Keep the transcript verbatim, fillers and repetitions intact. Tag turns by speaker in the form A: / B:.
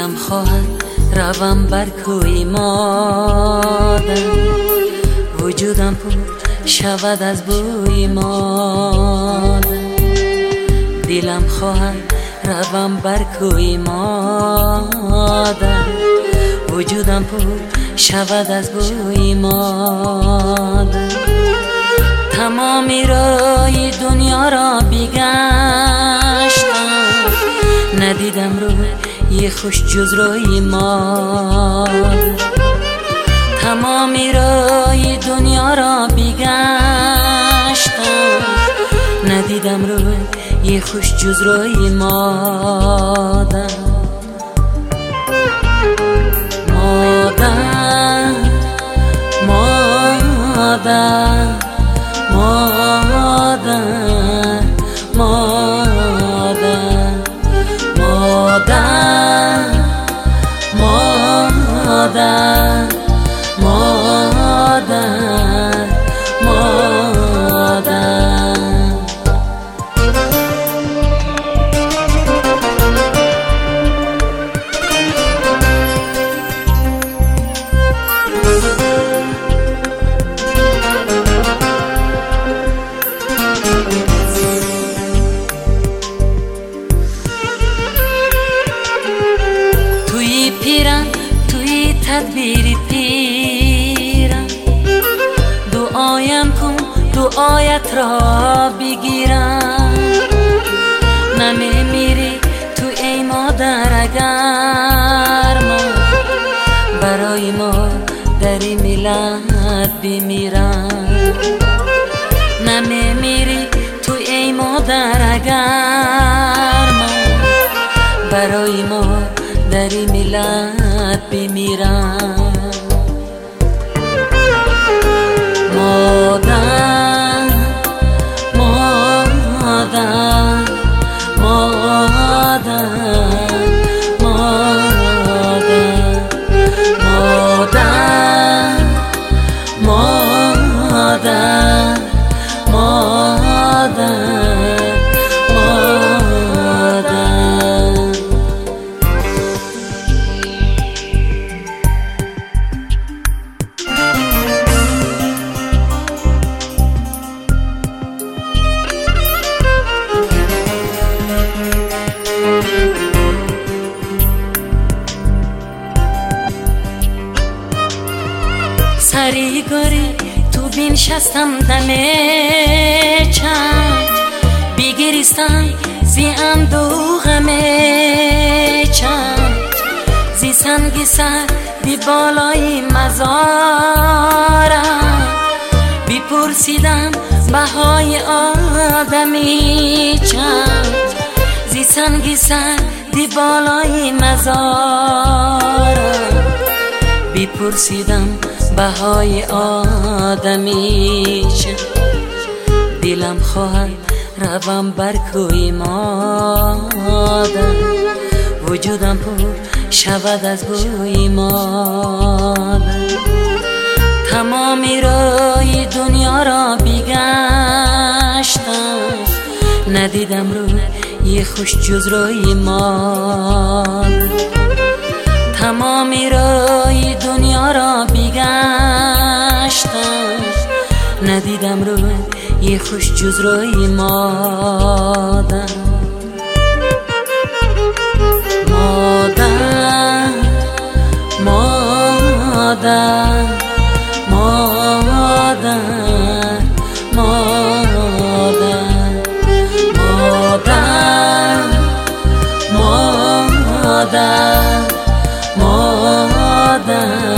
A: دلم خواهد روم بر کوی مادر، وجودم پر شود از بوی مادر. دلم خواهد روم بر کوی مادر، وجودم پر شود از بوی مادر. تمامی رای دنیا را بگشتم، ندیدم روی خوش جز روی مادر. تمامی رای دنیا را بگشتم، ندیدم روی خوش جز روی مادر. مادر مادر مادر مادر مادر مادر مادر مادر. توی پیرم توی تدبیر پیرم، دعایم کن دعایت را بگیرم. نمی میری تو ای مادر اگر ما برای مادری ملت بمیرم. نمی میری تو ای مادر اگر ما برای مادری ملت بمیرم. مادر مادر مادر مادر مادر مادر مادر سری گری تو بینشستم دمه چند، بگریستم زی اندوغمه چند. زی سنگ سر بی بالای مزارم، بپرسیدم بهای آدمی چند. زی سنگ سر بی بالای مزارم، بپرسیدم بهای آدمی چند. دلم خواهد روم بر کوی مادر، وجودم پر شود از بوی مادر. تمامی رای دنیا را بگشتم، ندیدم روی خوش جز روی مادر. تمامی رای دنیا را بگشتم، ندیدم روی خوش جز روی مادر. مادر مادر مادر مادر مادر مادر مادر